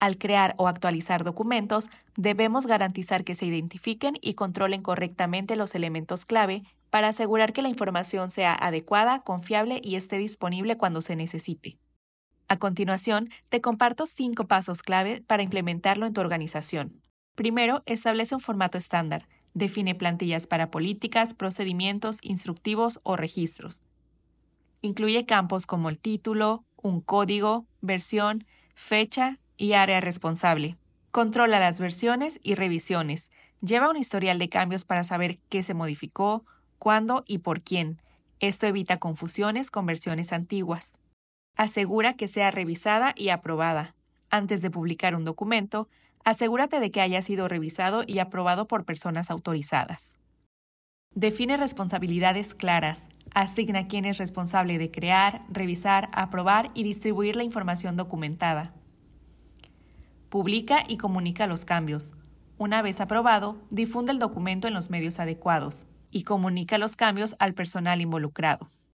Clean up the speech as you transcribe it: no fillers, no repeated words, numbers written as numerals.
Al crear o actualizar documentos, debemos garantizar que se identifiquen y controlen correctamente los elementos clave para asegurar que la información sea adecuada, confiable y esté disponible cuando se necesite. A continuación, te comparto 5 pasos clave para implementarlo en tu organización. Primero, establece un formato estándar. Define plantillas para políticas, procedimientos, instructivos o registros. Incluye campos como el título, un código, versión, fecha y área responsable. Controla las versiones y revisiones. Lleva un historial de cambios para saber qué se modificó, cuándo y por quién. Esto evita confusiones con versiones antiguas. Asegura que sea revisada y aprobada. Antes de publicar un documento, asegúrate de que haya sido revisado y aprobado por personas autorizadas. Define responsabilidades claras. Asigna quién es responsable de crear, revisar, aprobar y distribuir la información documentada. Publica y comunica los cambios. Una vez aprobado, difunde el documento en los medios adecuados y comunica los cambios al personal involucrado.